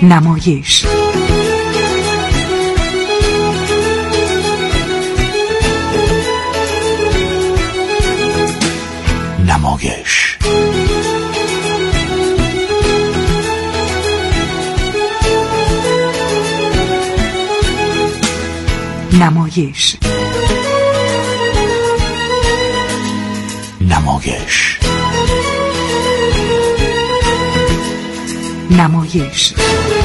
نمایش. نمایش نمایش نمایش نمایش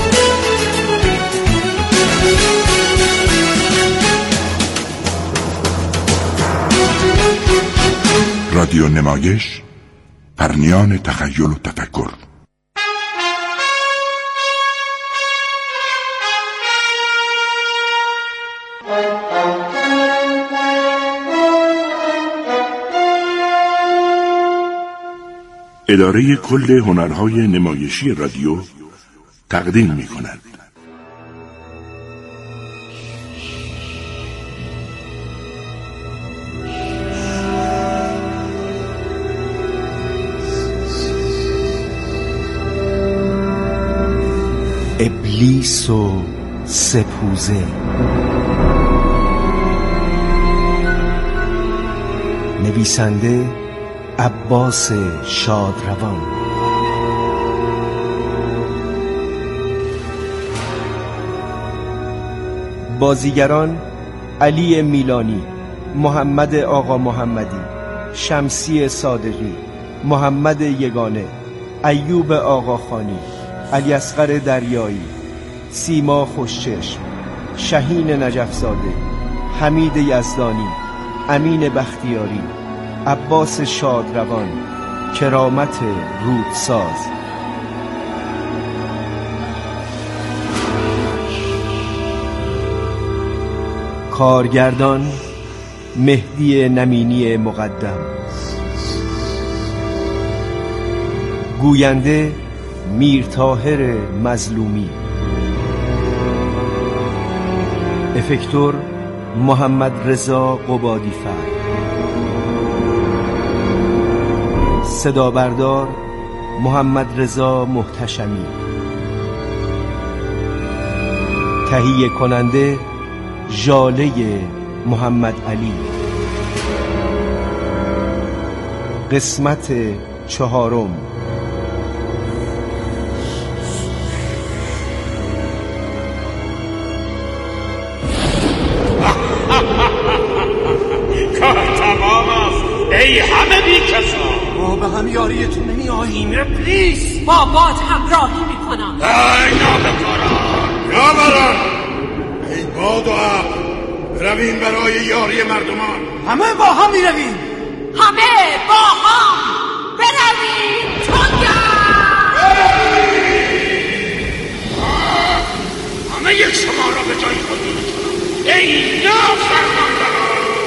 رادیو نمایش، پرنیان تخیل و تفکر. اداره کل هنرهای نمایشی رادیو تقدیم می کند. ابلیس و سپوزه. نویسنده عباس شادروان. بازیگران: علی میلانی، محمد آقا محمدی، شمسی صادقی، محمد یگانه، ایوب آقاخانی، علی اصغر دریایی، سیما خوشچشم، شهین نجفزاده، حمید یزدانی، امین بختیاری، عباس شادروان، کرامت رودساز. کارگردان: مهدی نمینی مقدم. گوینده: میرطاهر مظلومی. افکتور: محمد رضا قبادی‌فر. صدا بردار: محمد رضا محتشمی. تهیه کننده: ژاله محمد علی. قسمت چهارم. ای همه بی کسا، ما به هم یاریتون نمی آییم. ابلیس با باد همراهی میکنم. ای نابکاران، نابران، ای باد و عقل، برویم برای یاری مردمان. همه با هم می رویم. همه با هم برویم. همه یک شما را به جای خود می‌کنم. ای نافرمانان.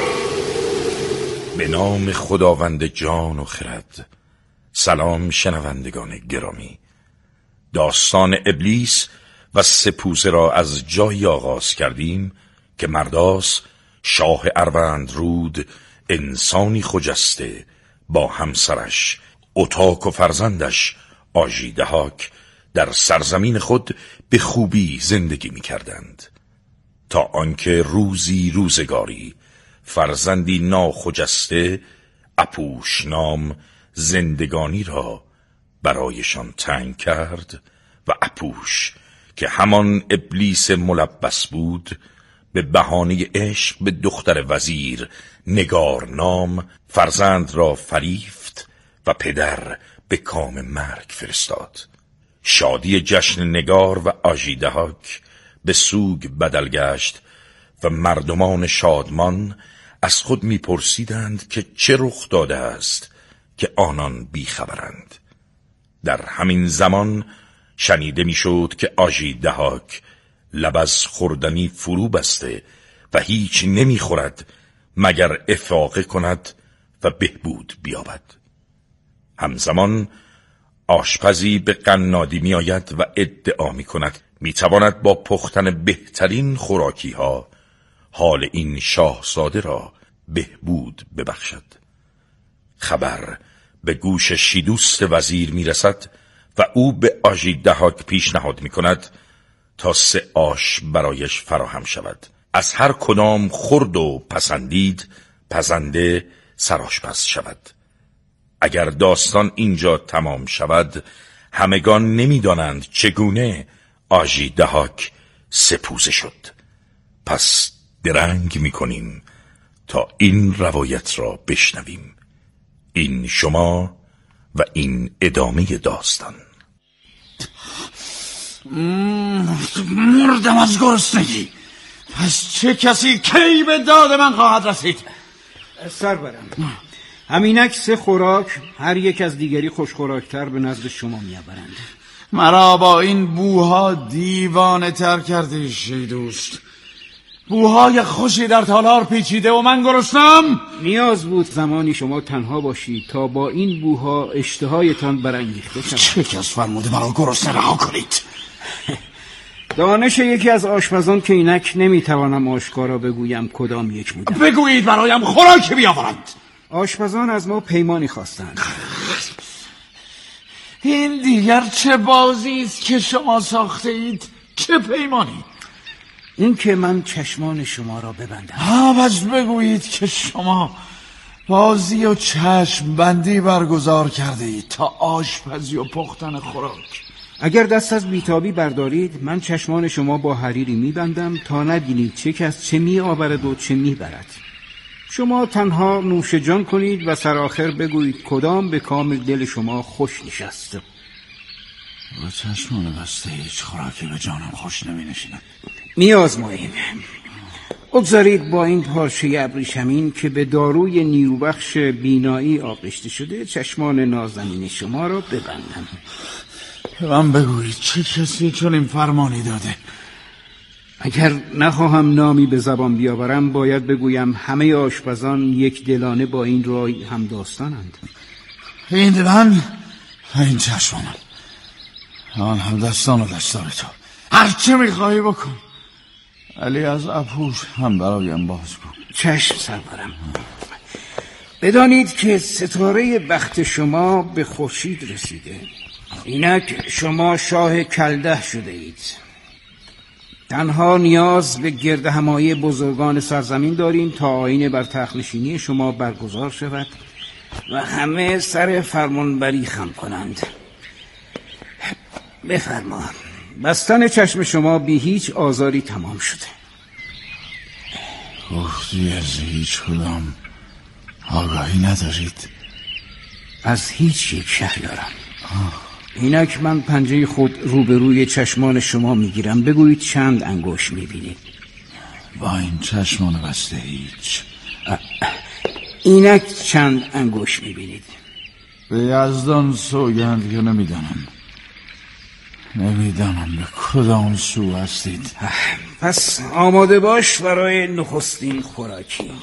به نام خداوند جان و خرد. سلام شنوندگان گرامی. داستان ابلیس و سپوزه را از جایی آغاز کردیم که مرداس شاه اروندرود انسانی خجسته با همسرش اتاک و فرزندش آژیدهاک در سرزمین خود به خوبی زندگی می کردند تا آنکه روزگاری فرزندی ناخجسته اپوش نام زندگانی را برایشان تنگ کرد و اپوش که همان ابلیس ملبس بود به بهانه عشق به دختر وزیر نگار نام فرزند را فریفت و پدر به کام مرگ فرستاد. شادی جشن نگار و آژیدهاک به سوگ بدل گشت و مردمان شادمان از خود می‌پرسیدند که چه رخ داده است که آنان بیخبرند. در همین زمان شنیده میشد که آژیدهاک لب از خوردنی فرو بسته و هیچ نمیخورد مگر افاقه کند و بهبود بیابد. همزمان آشپزی به قنادی می آید و ادعا می کند می تواند با پختن بهترین خوراکی ها حال این شاهزاده را بهبود ببخشد. خبر به گوش شیدوست وزیر می رسد و او به آژیدهاک پیشنهاد می کند تا 3 آش برایش فراهم شود. از هر کدام خورد و پسندید، پزنده سرآشپز شود. اگر داستان اینجا تمام شود، همگان نمی‌دانند چگونه آژی دهاک 3 پوزه شد. پس درنگ می‌کنیم تا این روایت را بشنویم. این شما و این ادامه داستان. مردم از گرسنگی. پس چه کسی کی به داد من خواهد رسید؟ سرورم، همینک 3 خوراک هر یک از دیگری خوشخوراکتر به نزد شما میآورند. مرا با این بوها دیوانه تر کرده شیدوست. بوهای خوشی در تالار پیچیده و من گرسنم. نیاز بود زمانی شما تنها باشید تا با این بوها اشتهایتان برانگیخته شود. چه کس فرموده مرا گرسنه رها کنید؟ دانش یکی از آشپزان که اینک نمیتوانم آشکارا بگویم کدام یک بودم. بگویید برایم خوراکی بیاورند. آشپزان از ما پیمانی خواستند. این دیگر چه بازی است که شما ساخته اید؟ چه پیمانی؟ این که من چشمان شما را ببندم. پس بگویید که شما بازی و چشم بندی برگزار کرده اید تا آشپزی و پختن خوراک. اگر دست از بیتابی بردارید، من چشمان شما با حریری میبندم تا نبینید چه کس چه می آورد و چه می برد. شما تنها نوش جان کنید و سرآخر بگویید کدام به کامل دل شما خوش نشست. با چشمان بسته هیچ خوراکی به جانم خوش نمی نشیند. میازماییم. بگذارید با این پارچه ابریشمین که به داروی نیروبخش بینایی آغشته شده چشمان نازنین شما را ببندم. من بگویید چه کسی چون این فرمانی داده؟ اگر نخواهم نامی به زبان بیاورم باید بگویم همه آشپزان یک دلانه با این رای هم داستانند. این دلان این چشمانم آن هم دستان و دستار تو. هرچه میخواهی بکن، علی از اپوش هم برایم باز کن. چشم سرورم. بدانید که ستاره بخت شما به خورشید رسیده. اینک شما شاه کلده شده اید. تنها نیاز به گرد همایی بزرگان سرزمین داریم تا آیین بر تخت نشینی شما برگزار شود و همه سر فرمانبری خم کنند. بفرما. بستن چشم شما بی هیچ آزاری تمام شده. گفتی از هیچ کدام آگاهی ندارید؟ از هیچ یک شهریارم. اینک من پنجه خود روبروی چشمان شما میگیرم. بگویید چند انگشت میبینید؟ با این چشمان بسته هیچ. اینک چند انگشت میبینید؟ به یزدان سوگند که نمیدانم به کدام سو هستید. پس آماده باش برای نخستین خوراکی.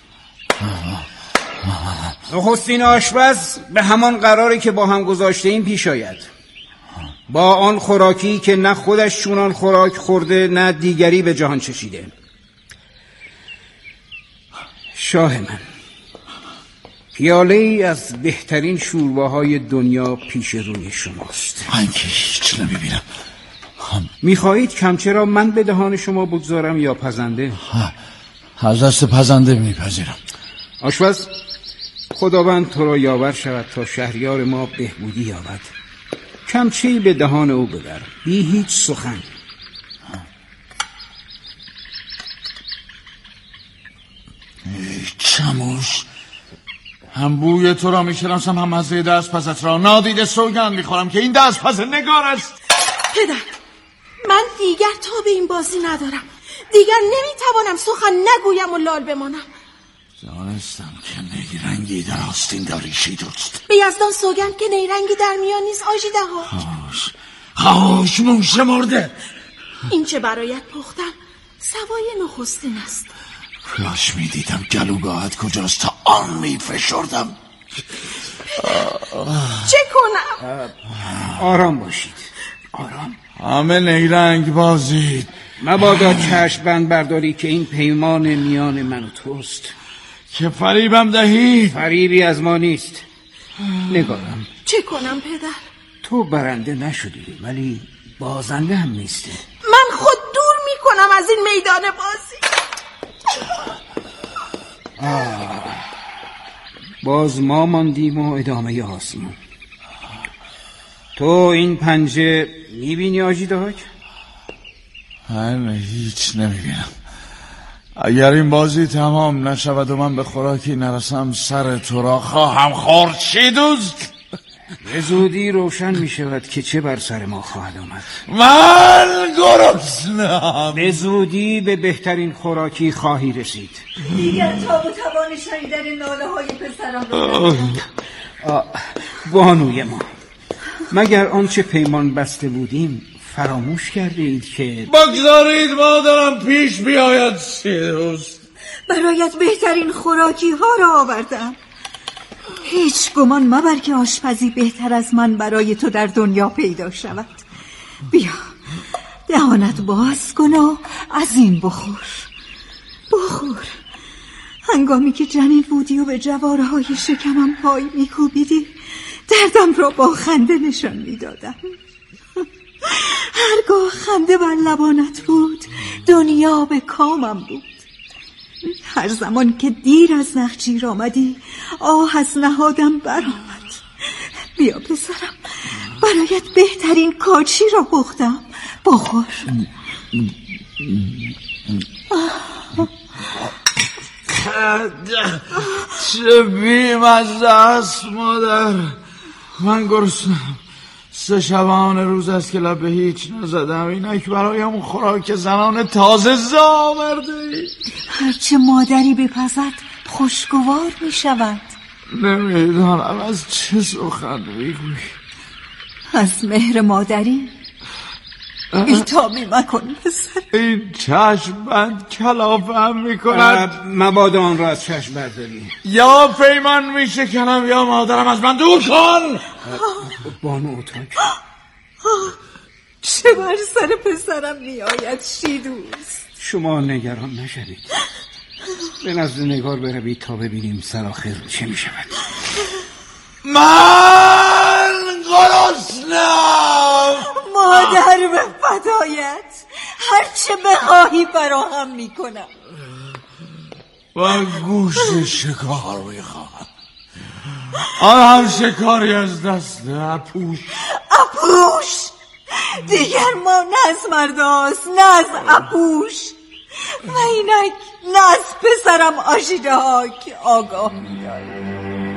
نخستین آشپز به همان قراری که با هم گذاشته این پیش آید، با آن خوراکی که نه خودش چونان خوراک خورده نه دیگری به جهان چشیده. شاه من، پیاله ای از بهترین شورباهای دنیا پیش روی شماست. من که هیچ نمیبینم. میخواهید کمچه را من به دهان شما بگذارم یا پزنده؟ از دست پزنده میپذیرم. آشپز، خداوند تو را یاور شود تا شهریار ما بهبودی یابد. کمچه‌ای به دهان او ببر بی هیچ سخن. چموش، هم بوی تو را میشناسم هم مزه دست پزت را. نادیده سوگند میخورم که این دست پز نگار است. پدر، من دیگر تا به این بازی ندارم. دیگر نمیتوانم سخن نگویم و لال بمانم. دانستم که نیرنگی در آستین داری شیدوست. به یزدان سوگند که نیرنگی در میان نیست آژی دهاک. خاموش موش مرده. این چه برایت پختم سوای نخستین است. کاش میدیدم گلوگاهت کجاست تا آن میفشردم. چه کنم؟ آرام باشید، آرام. همه نیرنگ بازید. مبادا چشم بند برداری که این پیمان میان من و توست. که فریبم دهید. فریبی از ما نیست. نگارم، چه کنم پدر؟ تو برنده نشدی ولی بازنده هم نیستی. من کنم از این میدان بازی. باز ما ماندیم و ادامه آسمون. تو این پنجه میبینی آژیدهاک؟ من هیچ نمیبینم. اگر این بازی تمام نشود و من به خوراکی نرسم سر تو را خواهم خورد. چی دوست؟ به زودی روشن می شود که چه بر سر ما خواهد آمد. من گرسنه‌ام. به زودی به بهترین خوراکی خواهی رسید. دیگر تاب و توان شنیدن ناله های پسرم را بانوی ما، مگر آنچه پیمان بسته بودیم فراموش کرده اید که بگذارید مادرم پیش بیاید. سیروس، برایت بهترین خوراکی ها را آوردم. هیچ گمان مبر که آشپزی بهتر از من برای تو در دنیا پیدا شود. بیا دهانت باز کن و از این بخور. هنگامی که جنین بودی و به جوارهای شکمم پای میکوبیدی دردم را با خنده نشان میدادم. هرگاه خنده بر لبانت بود دنیا به کامم بود. هر زمان که دیر از نخجیر آمدی آه از نهادم برآمد. بیا پسرم، برایت بهترین کاچی را پختم. بخور. چه بیمزه است مادر. من گرسنه‌ام. 3 شبانه روز است که لب به هیچ نزدم. اینک برایم خوراک زنان تازه آورده. هرچه مادری بپزد خوشگوار می شود. نمیدانم از چه سخن میگویی. از مهر مادری. بیتابی مکن پسر. این چشم بند کلافه‌ام میکند. مبادا آن را از چشم برداری. یا پیمان میشکنم یا مادرم از من دور کن. بانو اتاک، چه بر سر پسرم میآید شیدوست. شما نگران نشوید. به نزد نگار بروید تا ببینیم سرآخر چه می شود. من گرسنه‌ام. مادر به فدایت، هرچه بخواهی فراهم میکنم. و گوش شکار میخواهم. آن هم شکاری از دست اپوش. دیگر ما نه از مرداست نه از اپوش. و اینک نه از پسرم آژیدهاک آگاه می‌آید.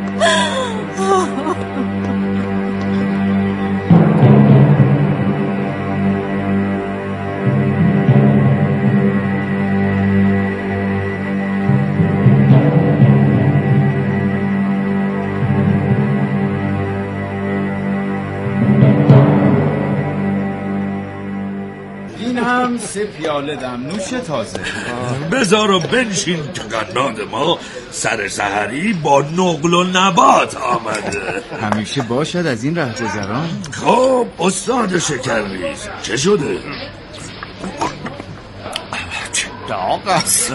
هم 3 پیاله دمنوش تازه. بذار و بنشین که قناد ما سر سحری با نقل و نبات آمده. همیشه باشد از این رهگذران. خب استاد شکرریز چه شده؟ داغ است.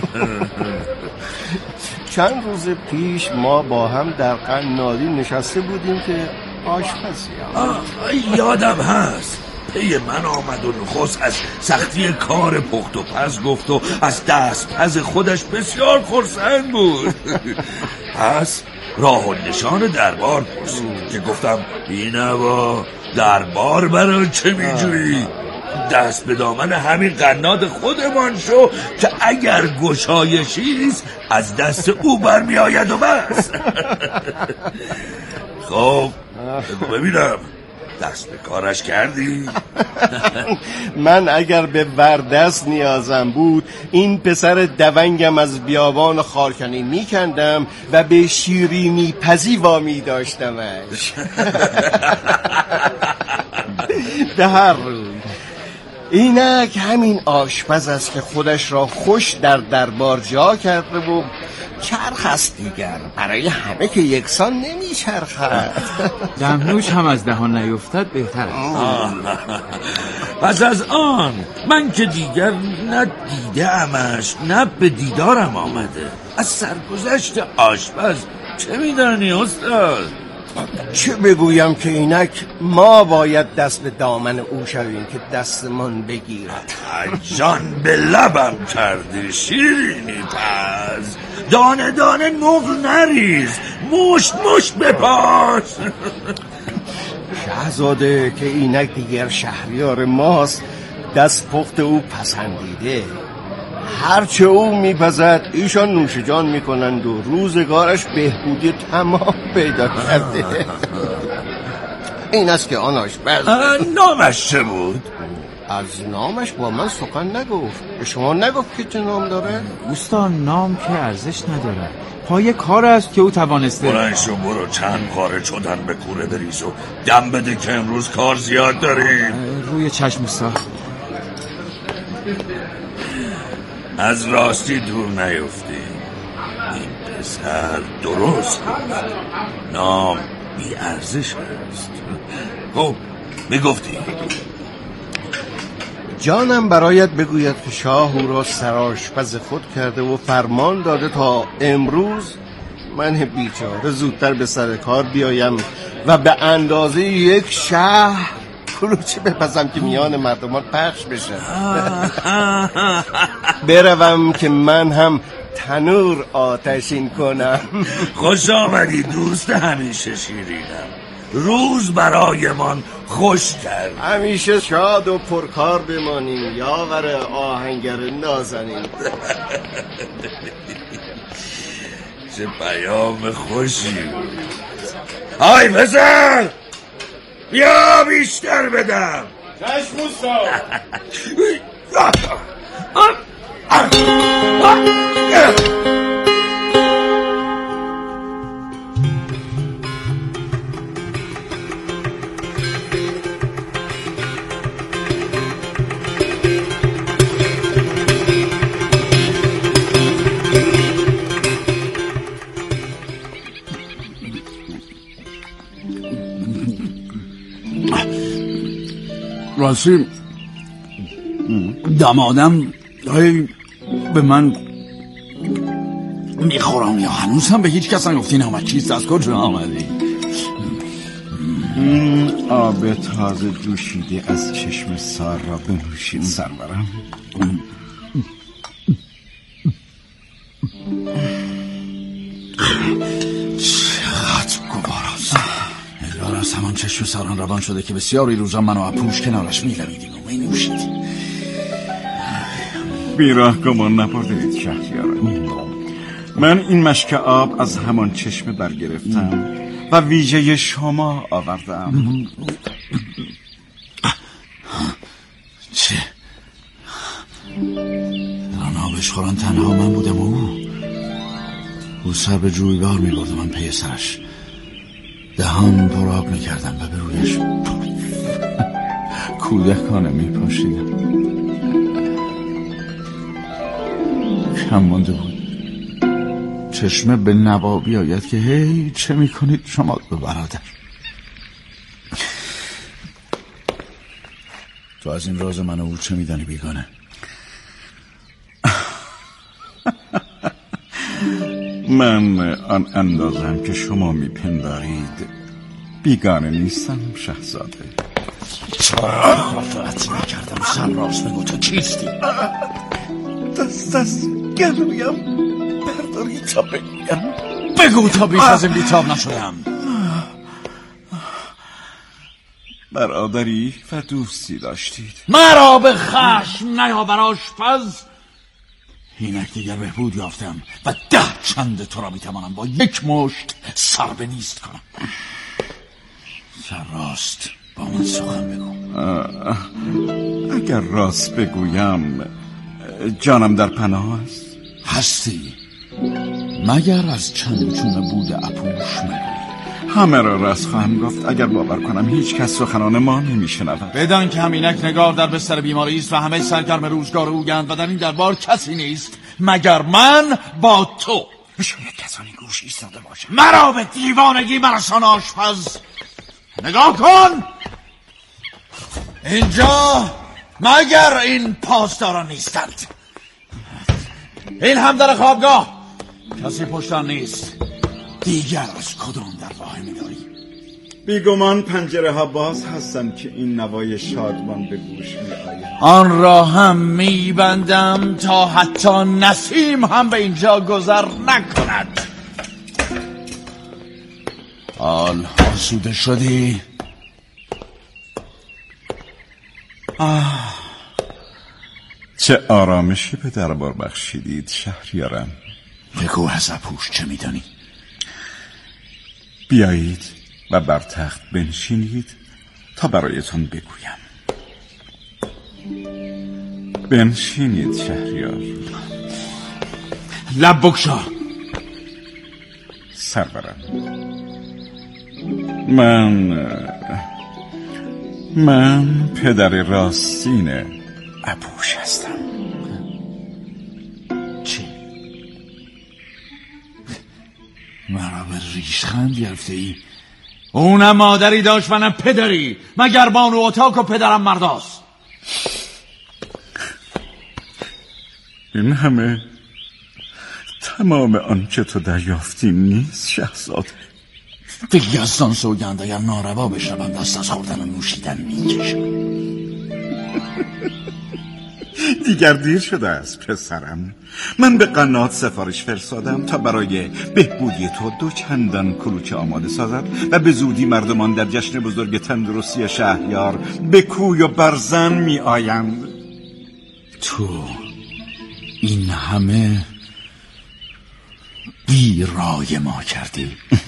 چند روز پیش ما با هم در قنادی نشسته بودیم که آشپزی یادم هست. پی من آمد و نخست از سختی کار پخت و پز گفت و از دست پز خودش بسیار خرسند بود. پس راه و نشان دربار پرسید که گفتم بینوا دربار برای چه میجویی؟ دست به دامن همین قناد خودمان شو که اگر گشایشیست از دست او برمی آید و بس. خب ببینم دست به کارش کردی؟ من اگر به وردست نیازم بود این پسر دونگم از بیابان خارکنی میکندم و به شیرینی پزی وامی داشتمش. به هر روی اینک همین آشپز است که خودش را خوش در دربار جا کرده و چرخ است دیگر برای همه که یکسان نمی چرخد. دمنوش هم از دهان نیفتد بهتر است. پس از آن من که دیگر نه دیده امش نه به دیدارم آمده. از سرگذشت آشپز چه میدانی استاد؟ چه بگویم که اینک ما باید دست به دامن او شویم که دستمان بگیرد. جان به لبم کردی شیرینی پز، دانه دانه نقل نریز، مشت مشت بپاس. شاهزاده که اینک دیگر شهریار ماست، دست پخت او پسندیده. هرچه او میپزد ایشان نوش جان میکنند و روزگارش بهبودی تمام پیدا کرده. این است که آن آشپز. نامش چه بود؟ از نامش با من سخن نگفت. به شما نگفت که چه نام داره؟ اوستا نام که ارزش نداره، پای کار است که او توانسته. بلند شو برو چند خارج شدن به کوره بریز و دم بده که امروز کار زیاد داریم. روی چشم اوستا. از راستی دور نیفتی. این پسر درست گفت، نام بی ارزش است. خب میگفتی؟ جانم برایت بگوید که شاه او را سرآشپز خود کرده و فرمان داده تا امروز من بیچاره زودتر به سر کار بیایم و به اندازه یک شهر کلوچه بپزم که میان مردمان پخش بشه. بروم که من هم تنور آتشین کنم. خوش آمدی دوست همیشه شیرینم، روز برایمان خوش کرد. همیشه شاد و پرکار بمانیم یاور آهنگر نازنین. چه پیام خوشی بود. های پسر بیا بیشتر بدم. چشم اوستا. راستی دمادم به من میخورم یا هنوز هم به هیچ کس نگفتی نامت چیست، از کجا آمدی؟ آب تازه جوشیده از چشم سار را بنوشید سرورم. چقدر گوارست. انگار از همان چشم ساران روان شده که بسیاری روزا من و اپوش کنارش می‌رویدیم و می‌نوشیدیم. بیراه گمان نبردید شهریاران. من این مشک آب از همان چشمه برگرفتم و ویژه شما آوردم. چه؟ آن آبشخوران تنها من بودم و او سر به جویبار می برد و من پی سرش دهان پر آب می کردم و به رویش کودکانه می پاشیدم. کم مانده بود چشمه به نوابی آید که هی چه می کنید شما دو برادر؟ تو از این راز من و او چه می دانی بیگانه؟ من آن اندازم که شما میپندارید بیگانه نیستم شاهزاده. خافت نکردم. سر راست بگو تو چیستی؟ دست از گلویم برداری تا بگویم. بگو تا بیش از این بیتاب نشدم. برادری و دوستی داشتید. مرا به خشم نیاور آشپز. اینک دیگر بهبود یافتم و 10 چند تو را میتوانم با یک مشت سر به نیست کنم. سر راست با من سخن بگو. اگر راست بگویم جانم در پناه است. هستی مگر از چند چون بود اپوش مگوی. همه را راست خواهم گفت. اگر باور کنم هیچ کس سخنان ما نمیشنود. بدان که همینک نگار در بستر بیماری است و همه سرگرم روزگار اوگند و در این دربار کسی نیست مگر من با تو. شاید کسانی گوش ایستاده باشد. مرا به دیوانگی مرسان آشپز. نگاه کن اینجا مگر این پاسداران نیستند؟ این هم در خوابگاه کسی پشتان نیست. دیگر از کدام در راه می‌داری؟ بیگمان پنجره ها باز هستن که این نوای شادمان به گوش می آید. آن را هم می بندم تا حتی نسیم هم به اینجا گذر نکند. حال آسوده شدی؟ چه آرامشی به دربار بخشیدید شهریارم. بگو از اپوش چه میدانی؟ بیایید و بر تخت بنشینید تا برایتان بگویم. بنشینید شهریار. لب بگشا. سرورم، من پدر راستین اپوش هستم. چی؟ مرا به ریشخند گرفته ای؟ اونم مادری داشت و نه پدری، مگر بانو اتاک و پدرم مرداست. این همه تمام آنچه تو دریافتی نیست شهزاده. به یزدان سوگند اگر ناروا بشنوم دست از خوردن و نوشیدن میکشم. دیگر دیر شده است پسرم. من به قنات سفارش فرستادم تا برای بهبودی تو 2 چندان کلوچه آماده سازد و به زودی مردمان در جشن بزرگ تندرستی شهریار به کوی و برزن می آیند. تو این همه بی رای ما کردی؟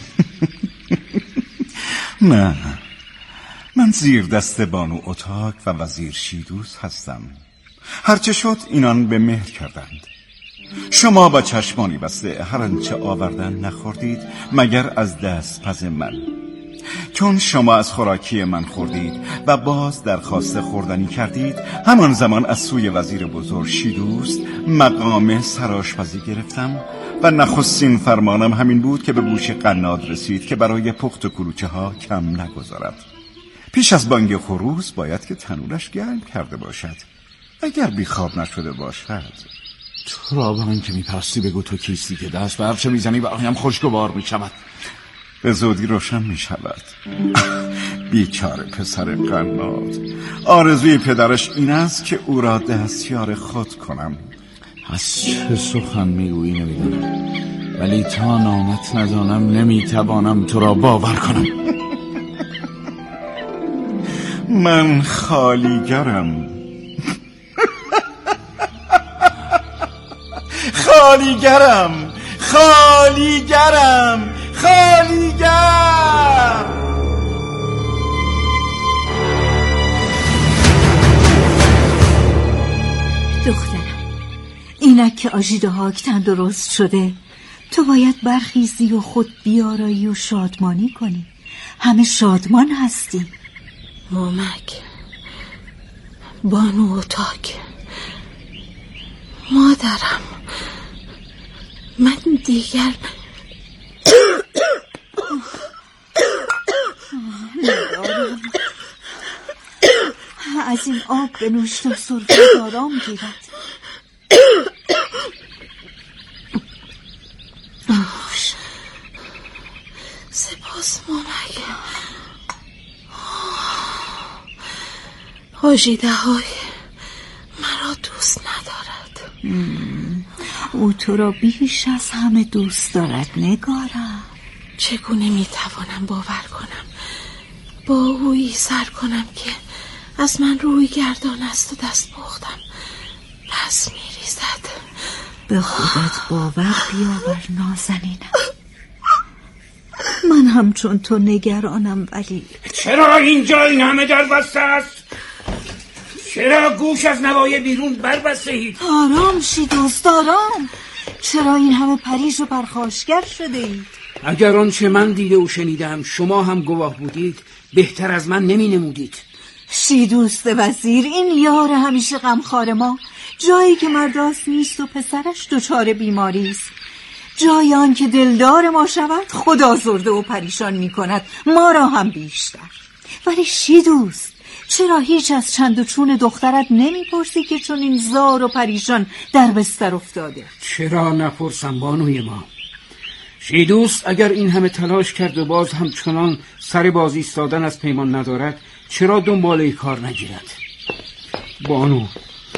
نه، من زیر دست بانو اتاک و وزیر شیدوس هستم. هرچه شد اینان به مهر کردند. شما با چشمانی بسته هر آنچه آوردن نخوردید مگر از دست پز من. چون شما از خوراکی من خوردید و باز درخواست خوردنی کردید، همان زمان از سوی وزیر بزرگ شیدوس مقام سرآشپزی گرفتم و نخستین فرمانم همین بود که به گوش قناد رسید که برای پخت کلوچه ها کم نگذارد. پیش از بانگ خروس باید که تنورش گرم کرده باشد، اگر بیخواب نشده باشد. تو را به من که میپرستی بگو تو کیستی که دست به هرچه میزنی برایم خوشگوار میشود. به زودی روشن میشود. بیچاره پسر قناد، آرزوی پدرش این است که او را دستیار خود کنم. از چه سخن میگویی نمیدونم، ولی تا نامت ندانم نمیتوانم تو را باور کنم. من خالیگرم. خالیگرم. دخترم، اینک که آژیده هاک تندرست شده، تو باید برخیزی و خود بیارایی و شادمانی کنی. همه شادمان هستی. مامک، بانو اتاک، مادرم، من دیگر از این آب بنوش تا سرفه آرام گیرد. سپاس مامک. آژیده های مرا دوست ندارد. او تو را بیش از همه دوست دارد نگارم. چگونه میتوانم باور کنم با اویی سر کنم که از من روی گردان است و دست پختم پس میریزد. به خودت باور بیاور نازنینم. من همچون تو نگرانم. ولی چرا اینجا این همه در بسته است؟ چرا گوش از نوای بیرون بربسته اید؟ آرام شیدوست، آرام. چرا این همه پریش و پرخاشگر شده اید؟ اگر آنچه من دیده و شنیدم شما هم گواه بودید، بهتر از من نمی نمودید. شیدوست وزیر، این یار همیشه غمخوار ما، جایی که مرداست نیست و پسرش دچار بیماری است. جای آن که دلدار ما شود خود آزرده و پریشان می کند، ما را هم بیشتر. ولی شیدوست، چرا هیچ از چند و چون دخترت نمیپرسی که چون این زار و پریشان در بستر افتاده؟ چرا نپرسم بانوی ما؟ شیدوس اگر این همه تلاش کرد و باز همچنان سر باز ایستادن از پیمان ندارد، چرا دنباله کار نگیرد؟ بانو،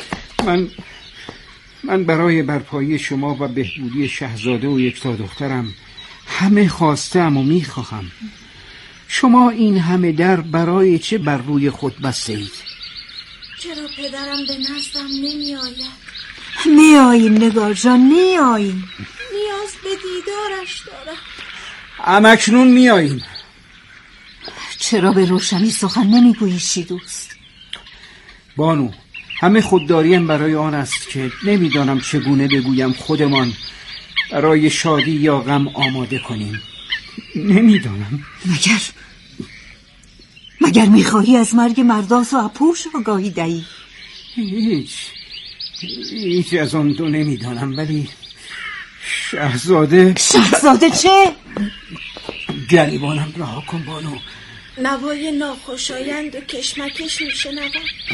من برای برپایی شما و بهبودی شاهزاده و یکتا دخترم همه خواستم و میخواهم. شما این همه در برای چه بر روی خود بسته اید؟ چرا پدرم به نزدم نمی آید؟ میاییم نگار جان، میاییم. نیاز به دیدارش دارم. همکنون میاییم. چرا به روشنی سخن نمیگویی شیدوس؟ بانو، همه خودداریم برای آن است که نمیدانم چگونه بگویم خودمان برای شادی یا غم آماده کنیم. نمیدانم. مگر میخواهی از مرگ مرداس و اپوش آگاهی دهی؟ هیچ از آن دو نمیدانم، ولی شاهزاده چه؟ گریبانم رها کن بانو. نوای ناخوشایند و کشمکش میشنوم.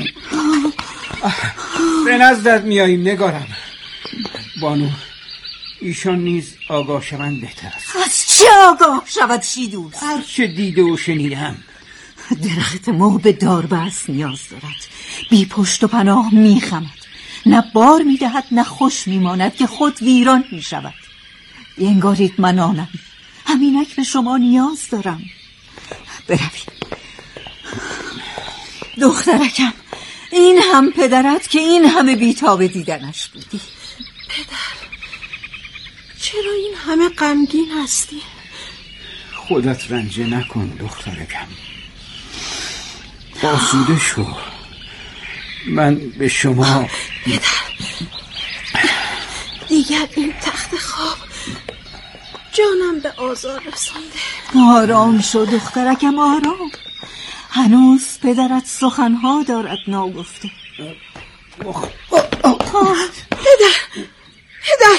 به نزدت میاییم نگارم. بانو، ایشان نیز آگاه شوند بهتر است. از چه آگاه شود شیدوس؟ هر چه دیده و شنیدم. درخت مو به داربست نیاز دارد، بی پشت و پناه میخمد، نه بار میدهد نه خوش میماند که خود ویران میشود. انگارید من آنم، همینک به شما نیاز دارم. بروید دخترکم، این هم پدرت که این همه بیتاب دیدنش بودی. پدر، چرا این همه غمگین هستی؟ خودت رنجه نکن دخترکم، آسوده شو. من به شما پدر، دیگر این تخت خواب جانم به آزار رسانده. آرام شو دخترکم، آرام. هنوز پدرت سخنها دارد ناگفته. پدر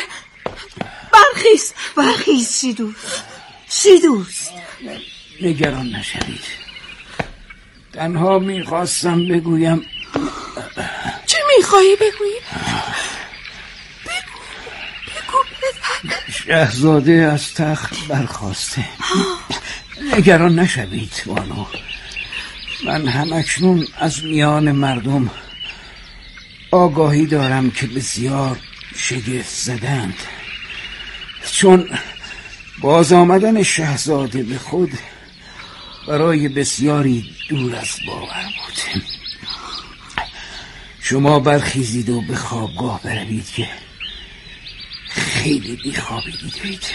برخیز شیدوس. نگران نشوید، تنها میخواستم بگویم. چه میخواهی بگویی؟ بگو پدر. شاهزاده از تخت برخاسته. نگران نشوید بانو، من همکنون از میان مردم آگاهی دارم که بسیار شگفت زدند، چون باز آمدن شاهزاده به خود برای بسیاری دور از باور بود. شما برخیزید و به خوابگاه بروید که خیلی بیخوابی دیدید.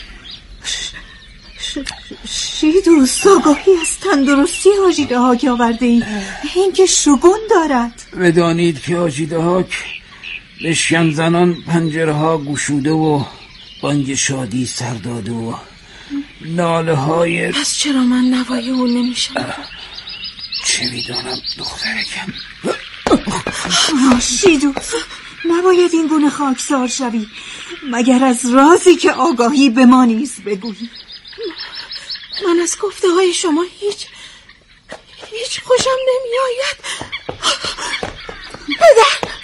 شیدوس، آگاهی از تندرستی حاجی دهاک آورده ای، این که شگون دارد. بدانید که حاجی دهاک به شمزنان پنجره ها گشوده و بانگ شادی سر داده و ناله های. پس چرا من نوای او نمیشنوم؟ چه میدانم دخترکم. شیدوس، نباید این گونه خاکسار شوی، مگر از رازی که آگاهی به ما نیز بگویی. من از گفته های شما هیچ خوشم نمی آید. پدر،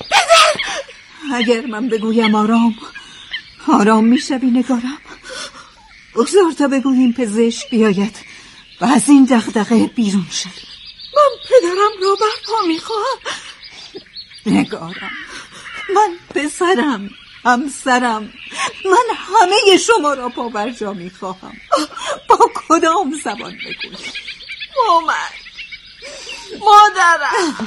اگر من بگویم آرام می شوی نگارم. بگذار تا بگوییم پزشک بیاید و از این دغدغه بیرون شد. من پدرم را برپا می خواهم. نگارم، من پسرم، همسرم، من همه شما را پا بر جا می خواهم. با کدام زبان بگویم؟ مادرم،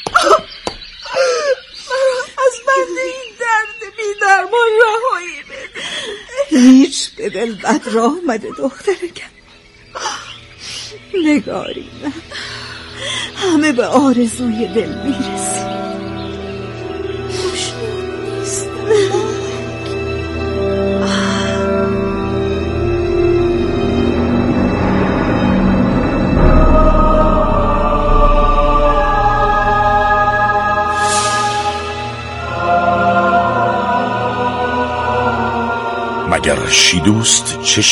از بنده این درد بی درمان رهایی بده. هیچ به دل بد راه آمده دخترکم. نگاری، من همه به آرزوی دل میرسیم. خوشنود نیست. مگر شیدوست چه